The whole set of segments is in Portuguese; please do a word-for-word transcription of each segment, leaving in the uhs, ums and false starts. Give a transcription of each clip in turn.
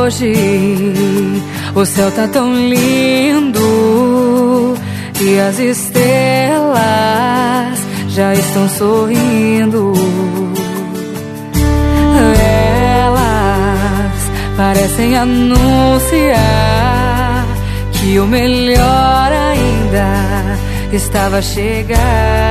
hoje o céu tá tão lindo e as estrelas já estão sorrindo. Elas parecem anunciar que o melhor ainda estava a chegar.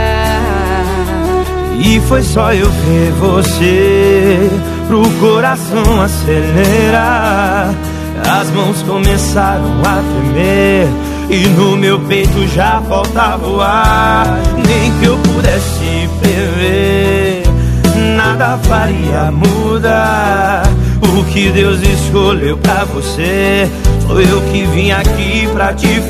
E foi só eu ver você pro coração acelerar. As mãos começaram a tremer e no meu peito já faltava o ar. Nem que eu pudesse prever, nada faria mudar. O que Deus escolheu pra você foi eu que vim aqui pra te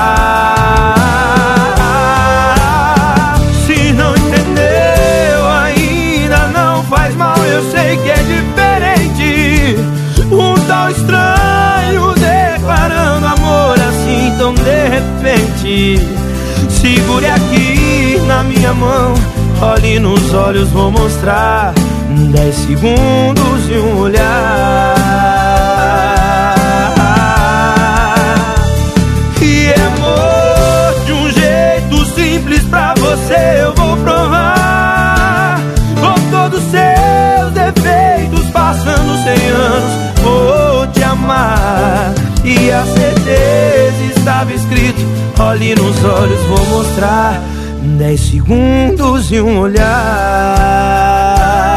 falar. Se não entendeu ainda, não faz mal, eu sei que é diferente. Um tal estranho declarando amor assim tão de repente. Segure aqui na minha mão, olhe nos olhos, vou mostrar. Dez segundos e um olhar. E amor de um jeito simples pra você eu vou provar. Com todos seus defeitos, passando cem anos, vou te amar. E a certeza estava escrito, olhe nos olhos, vou mostrar. Dez segundos e um olhar.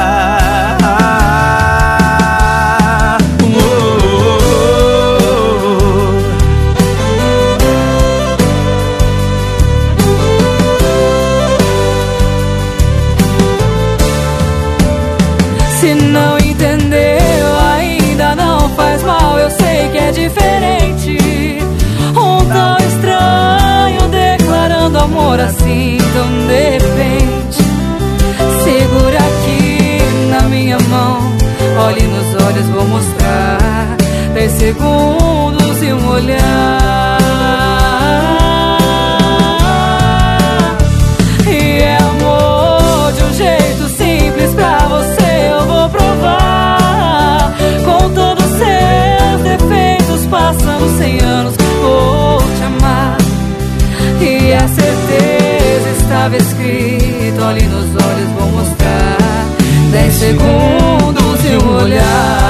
Se não entendeu ainda, não faz mal, eu sei que é diferente. Um tal estranho declarando amor assim tão de repente. Segura aqui na minha mão, olhe nos olhos, vou mostrar. Dez segundos e um olhar. E é amor de um jeito simples pra você eu vou provar. Com todos seus defeitos, passando cem anos, vou te amar. E a certeza estava escrito, olhe nos olhos, vou mostrar. Dez segundos e um olhar.